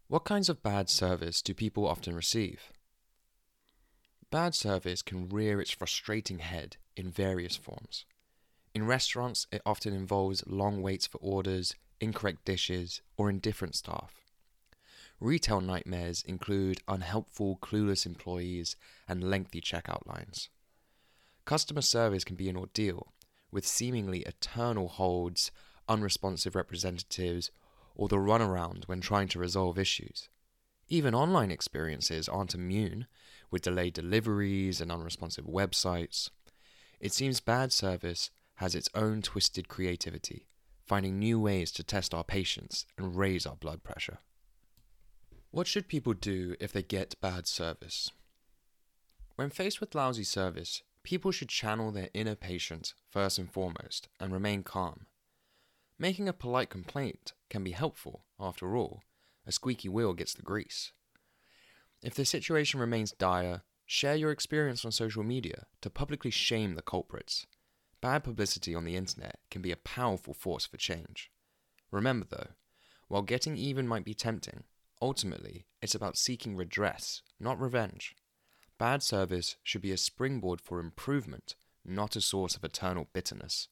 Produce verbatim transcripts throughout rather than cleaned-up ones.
What kinds of bad service do people often receive? Bad service can rear its frustrating head in various forms. In restaurants, it often involves long waits for orders, incorrect dishes, or indifferent staff. Retail nightmares include unhelpful, clueless employees and lengthy checkout lines. Customer service can be an ordeal, with seemingly eternal holds, unresponsive representatives, or the runaround when trying to resolve issues. Even online experiences aren't immune, with delayed deliveries and unresponsive websites. It seems bad service has its own twisted creativity, finding new ways to test our patience and raise our blood pressure. What should people do if they get bad service? When faced with lousy service, people should channel their inner patient first and foremost and remain calm. Making a polite complaint can be helpful, after all. A squeaky wheel gets the grease. If the situation remains dire, share your experience on social media to publicly shame the culprits. Bad publicity on the internet can be a powerful force for change. Remember though, while getting even might be tempting, ultimately it's about seeking redress, not revenge. Bad service should be a springboard for improvement, not a source of eternal bitterness.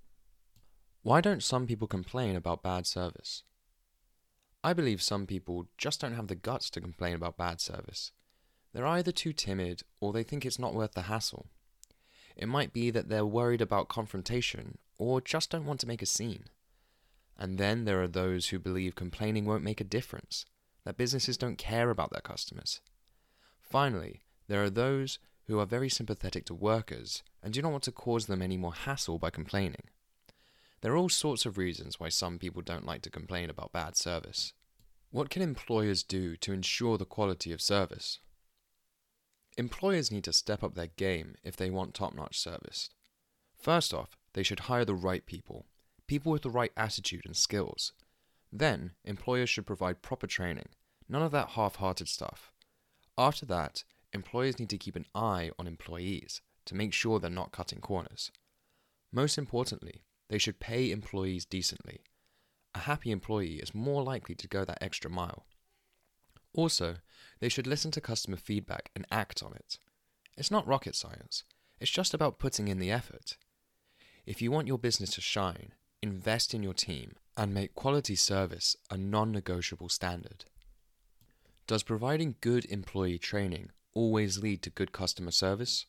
Why don't some people complain about bad service? I believe some people just don't have the guts to complain about bad service. They're either too timid or they think it's not worth the hassle. It might be that they're worried about confrontation or just don't want to make a scene. And then there are those who believe complaining won't make a difference, that businesses don't care about their customers. Finally, there are those who are very sympathetic to workers and do not want to cause them any more hassle by complaining. There are all sorts of reasons why some people don't like to complain about bad service. What can employers do to ensure the quality of service? Employers need to step up their game if they want top-notch service. First off, they should hire the right people, people with the right attitude and skills. Then, employers should provide proper training, none of that half-hearted stuff. After that, employers need to keep an eye on employees to make sure they're not cutting corners. Most importantly, they should pay employees decently. A happy employee is more likely to go that extra mile. Also, they should listen to customer feedback and act on it. It's not rocket science. It's just about putting in the effort. If you want your business to shine, invest in your team and make quality service a non-negotiable standard. Does providing good employee training always lead to good customer service?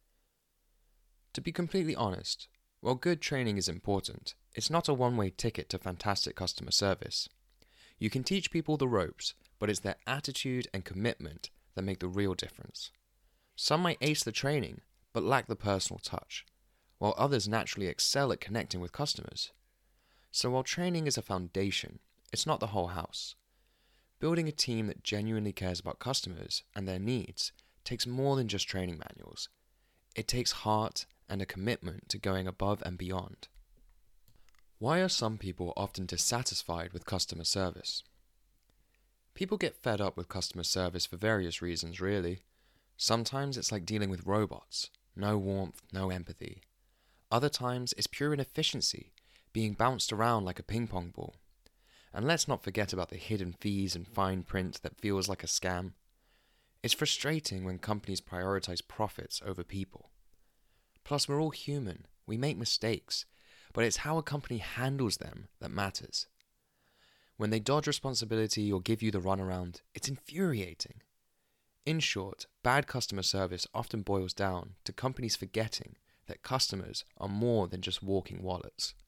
To be completely honest, while good training is important, it's not a one-way ticket to fantastic customer service. You can teach people the ropes, but it's their attitude and commitment that make the real difference. Some might ace the training, but lack the personal touch, while others naturally excel at connecting with customers. So while training is a foundation, it's not the whole house. Building a team that genuinely cares about customers and their needs takes more than just training manuals. It takes heart and a commitment to going above and beyond. Why are some people often dissatisfied with customer service? People get fed up with customer service for various reasons, really. Sometimes it's like dealing with robots. No warmth, no empathy. Other times it's pure inefficiency, being bounced around like a ping pong ball. And let's not forget about the hidden fees and fine print that feels like a scam. It's frustrating when companies prioritize profits over people. Plus, we're all human. We make mistakes, but it's how a company handles them that matters. When they dodge responsibility or give you the runaround, it's infuriating. In short, bad customer service often boils down to companies forgetting that customers are more than just walking wallets.